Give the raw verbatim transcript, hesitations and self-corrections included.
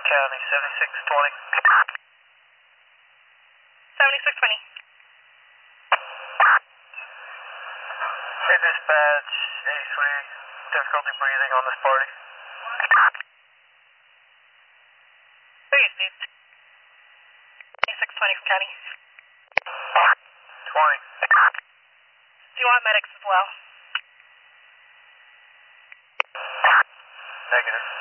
County, seventy-six twenty. seventy-six twenty. Hey, dispatch, eighty-three, difficulty breathing on this party. Please, please. seventy-six twenty from County. twenty. Do you want medics as well? Negative.